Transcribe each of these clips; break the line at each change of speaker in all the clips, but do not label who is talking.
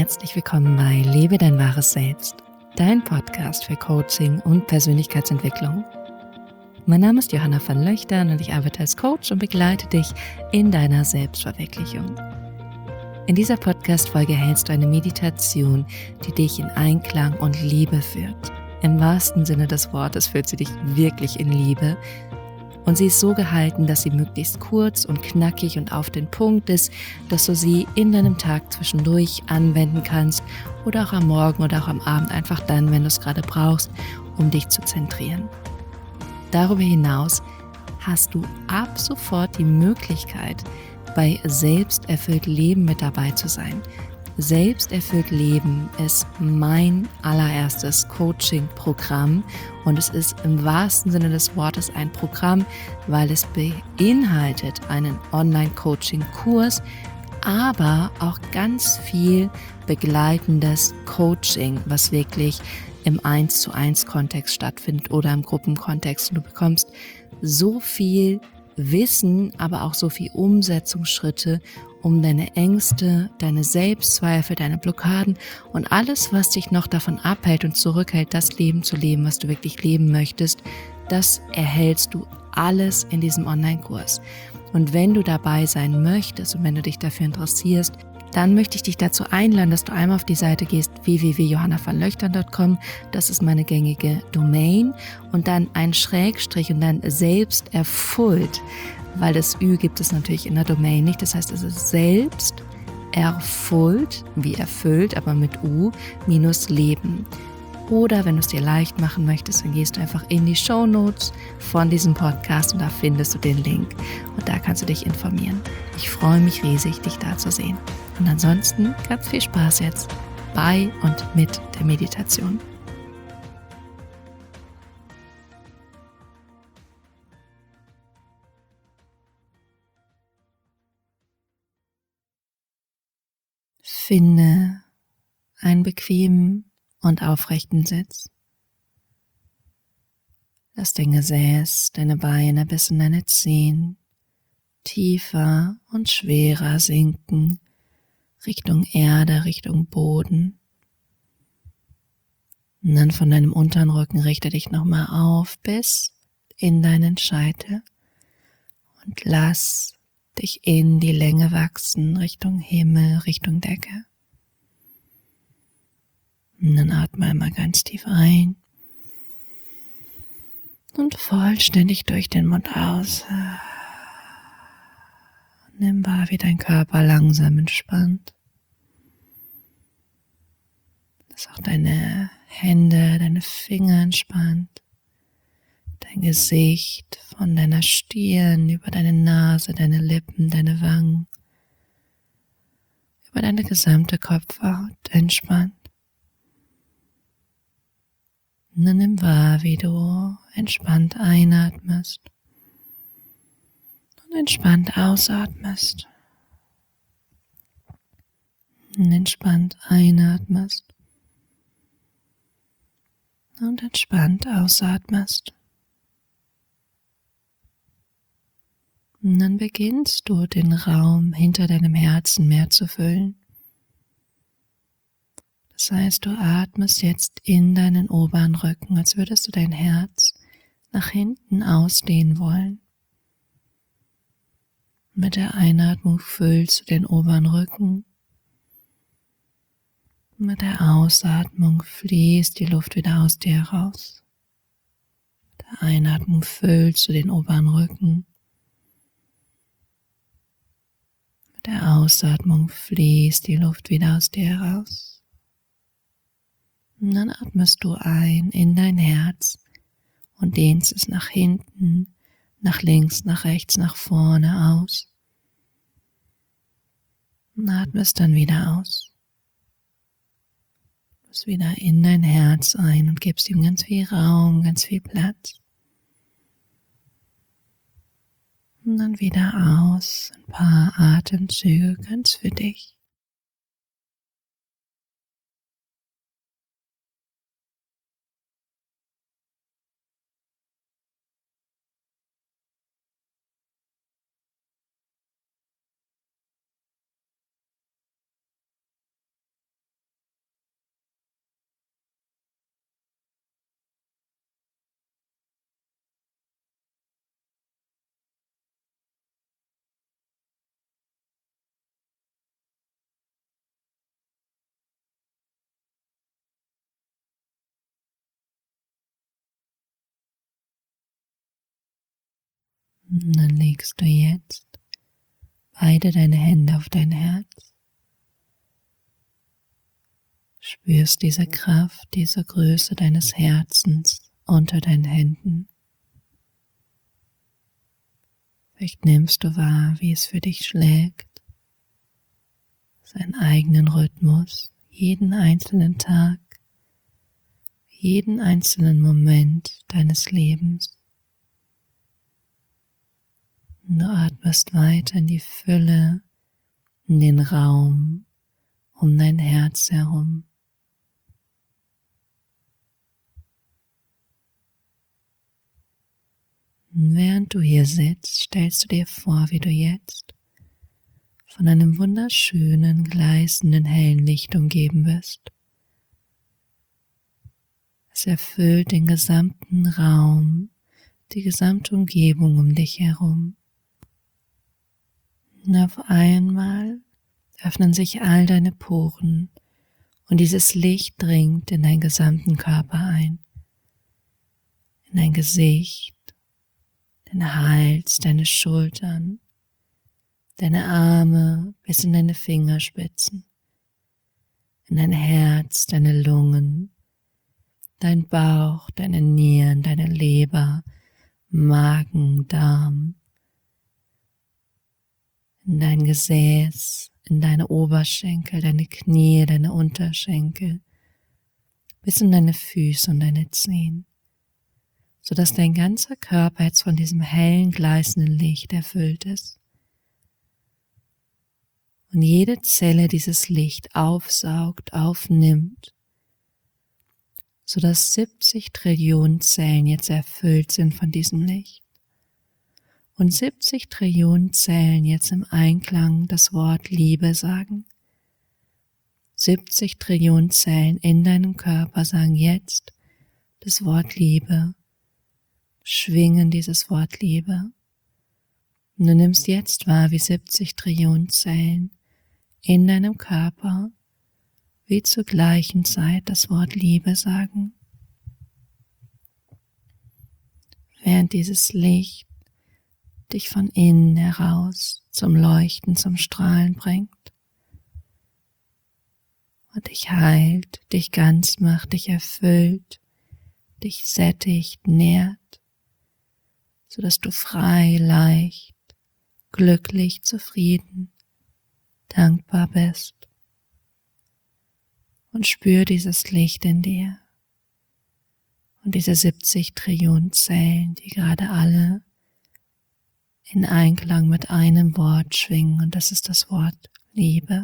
herzlich willkommen bei Lebe dein wahres Selbst, dein Podcast für Coaching und Persönlichkeitsentwicklung. Mein Name ist Johanna van Löchtern und ich arbeite als Coach und begleite dich in deiner Selbstverwirklichung. In dieser Podcast-Folge erhältst du eine Meditation, die dich in Einklang und Liebe führt. Im wahrsten Sinne des Wortes führt sie dich wirklich in Liebe. Und sie ist so gehalten, dass sie möglichst kurz und knackig und auf den Punkt ist, dass du sie in deinem Tag zwischendurch anwenden kannst oder auch am Morgen oder auch am Abend, einfach dann, wenn du es gerade brauchst, um dich zu zentrieren. Darüber hinaus hast du ab sofort die Möglichkeit, bei Selbsterfüllt Leben mit dabei zu sein. Selbsterfüllt Leben ist mein allererstes Coaching-Programm und es ist im wahrsten Sinne des Wortes ein Programm, weil es beinhaltet einen Online-Coaching-Kurs, aber auch ganz viel begleitendes Coaching, was wirklich im 1:1 Kontext stattfindet oder im Gruppenkontext. Du bekommst so viel Wissen, aber auch so viel Umsetzungsschritte, um deine Ängste, deine Selbstzweifel, deine Blockaden und alles, was dich noch davon abhält und zurückhält, das Leben zu leben, was du wirklich leben möchtest, das erhältst du alles in diesem Online-Kurs. Und wenn du dabei sein möchtest und wenn du dich dafür interessierst, dann möchte ich dich dazu einladen, dass du einmal auf die Seite gehst, www.johannavanlöchtern.com, das ist meine gängige Domain, und dann ein Schrägstrich und dann Selbsterfüllt, weil das Ü gibt es natürlich in der Domain nicht, das heißt, es ist Selbsterfüllt, wie erfüllt, aber mit U, -Leben. Oder wenn du es dir leicht machen möchtest, dann gehst du einfach in die Shownotes von diesem Podcast und da findest du den Link und da kannst du dich informieren. Ich freue mich riesig, dich da zu sehen. Und ansonsten ganz viel Spaß jetzt bei und mit der Meditation. Finde einen bequemen und aufrechten Sitz. Lass dein Gesäß, deine Beine bis in deine Zehen tiefer und schwerer sinken, Richtung Erde, Richtung Boden. Und dann von deinem unteren Rücken richte dich nochmal auf bis in deinen Scheitel und lass dich in die Länge wachsen, Richtung Himmel, Richtung Decke. Und dann atme einmal ganz tief ein und vollständig durch den Mund aus. Nimm wahr, wie dein Körper langsam entspannt. Dass auch deine Hände, deine Finger entspannt. Dein Gesicht von deiner Stirn über deine Nase, deine Lippen, deine Wangen. Über deine gesamte Kopfhaut entspannt. Und dann nimm wahr, wie du entspannt einatmest und entspannt ausatmest. Und entspannt einatmest und entspannt ausatmest. Und dann beginnst du den Raum hinter deinem Herzen mehr zu füllen. Das heißt, du atmest jetzt in deinen oberen Rücken, als würdest du dein Herz nach hinten ausdehnen wollen. Mit der Einatmung füllst du den oberen Rücken. Mit der Ausatmung fließt die Luft wieder aus dir heraus. Mit der Einatmung füllst du den oberen Rücken. Mit der Ausatmung fließt die Luft wieder aus dir heraus. Und dann atmest du ein in dein Herz und dehnst es nach hinten, nach links, nach rechts, nach vorne aus. Und atmest dann wieder aus. Du bist wieder in dein Herz ein und gibst ihm ganz viel Raum, ganz viel Platz. Und dann wieder aus, ein paar Atemzüge ganz für dich. Und dann legst du jetzt beide deine Hände auf dein Herz. Spürst diese Kraft, diese Größe deines Herzens unter deinen Händen. Vielleicht nimmst du wahr, wie es für dich schlägt, seinen eigenen Rhythmus, jeden einzelnen Tag, jeden einzelnen Moment deines Lebens. Und du atmest weiter in die Fülle, in den Raum um dein Herz herum. Und während du hier sitzt, stellst du dir vor, wie du jetzt von einem wunderschönen, gleißenden, hellen Licht umgeben bist. Es erfüllt den gesamten Raum, die gesamte Umgebung um dich herum. Und auf einmal öffnen sich all deine Poren und dieses Licht dringt in deinen gesamten Körper ein, in dein Gesicht, deinen Hals, deine Schultern, deine Arme bis in deine Fingerspitzen, in dein Herz, deine Lungen, dein Bauch, deine Nieren, deine Leber, Magen, Darm, in dein Gesäß, in deine Oberschenkel, deine Knie, deine Unterschenkel, bis in deine Füße und deine Zehen, sodass dein ganzer Körper jetzt von diesem hellen, gleißenden Licht erfüllt ist. Und jede Zelle dieses Licht aufsaugt, aufnimmt, sodass 70 Trillionen Zellen jetzt erfüllt sind von diesem Licht. Und 70 Trillionen Zellen jetzt im Einklang das Wort Liebe sagen. 70 Trillionen Zellen in deinem Körper sagen jetzt das Wort Liebe, schwingen dieses Wort Liebe. Und du nimmst jetzt wahr, wie 70 Trillionen Zellen in deinem Körper wie zur gleichen Zeit das Wort Liebe sagen. Während dieses Licht dich von innen heraus zum Leuchten, zum Strahlen bringt und dich heilt, dich ganz macht, dich erfüllt, dich sättigt, nährt, sodass du frei, leicht, glücklich, zufrieden, dankbar bist. Und spür dieses Licht in dir und diese 70 Trillionen Zellen, die gerade alle in Einklang mit einem Wort schwingen, und das ist das Wort Liebe.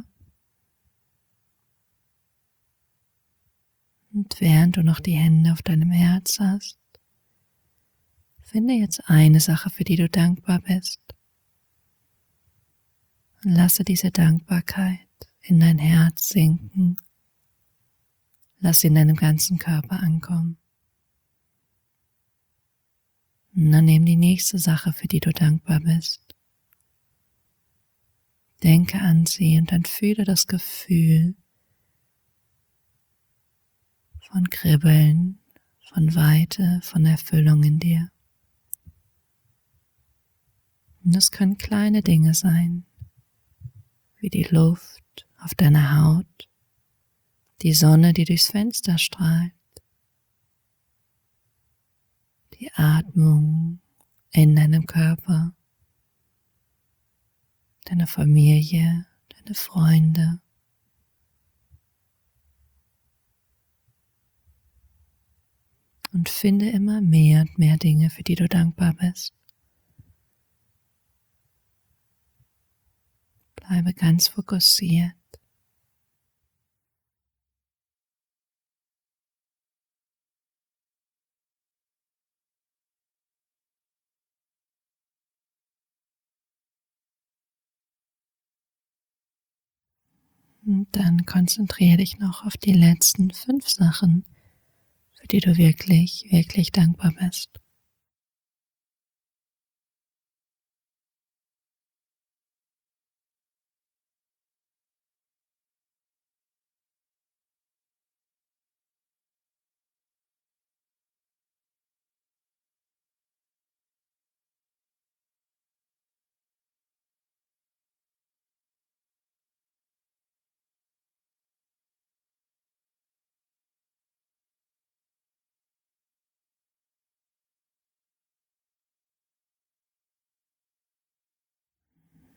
Und während du noch die Hände auf deinem Herz hast, finde jetzt eine Sache, für die du dankbar bist. Und lasse diese Dankbarkeit in dein Herz sinken. Lass sie in deinem ganzen Körper ankommen. Und dann nimm die nächste Sache, für die du dankbar bist. Denke an sie und dann fühle das Gefühl von Kribbeln, von Weite, von Erfüllung in dir. Und es können kleine Dinge sein, wie die Luft auf deiner Haut, die Sonne, die durchs Fenster strahlt, die Atmung in deinem Körper, deine Familie, deine Freunde. Und finde immer mehr und mehr Dinge, für die du dankbar bist. Bleibe ganz fokussiert. Und dann konzentriere dich noch auf die letzten 5 Sachen, für die du wirklich, wirklich dankbar bist.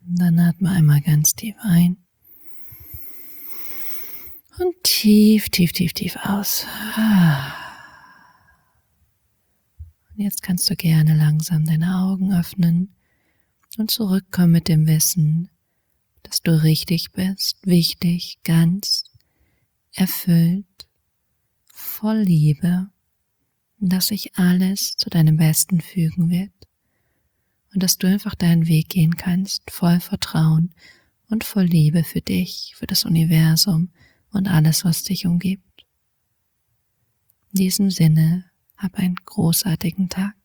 Dann atme einmal ganz tief ein und tief, tief, tief, tief aus. Und jetzt kannst du gerne langsam deine Augen öffnen und zurückkommen mit dem Wissen, dass du richtig bist, wichtig, ganz, erfüllt, voll Liebe, dass sich alles zu deinem Besten fügen wird und dass du einfach deinen Weg gehen kannst, voll Vertrauen und voll Liebe für dich, für das Universum und alles, was dich umgibt. In diesem Sinne, hab einen großartigen Tag.